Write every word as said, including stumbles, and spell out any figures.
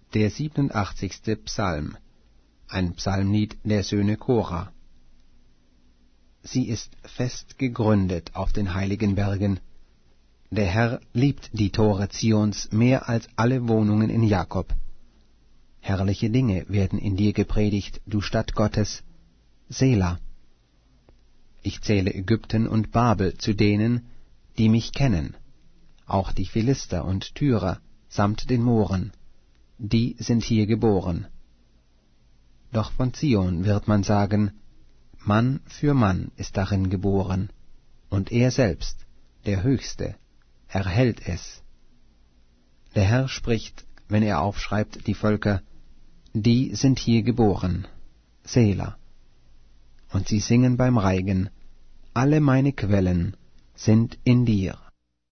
Der siebenundachtzigste Psalm, ein Psalmlied der Söhne Kora. Sie ist fest gegründet auf den heiligen Bergen. Der Herr liebt die Tore Zions mehr als alle Wohnungen in Jakob. Herrliche Dinge werden in dir gepredigt, du Stadt Gottes. Sela. Ich zähle Ägypten und Babel zu denen, die mich kennen, auch die Philister und Tyrer samt den Mohren, die sind hier geboren. Doch von Zion wird man sagen, Mann für Mann ist darin geboren, und er selbst, der Höchste, erhält es. Der Herr spricht, wenn er aufschreibt die Völker, die sind hier geboren, Sela. Und sie singen beim Reigen, alle meine Quellen sind in dir.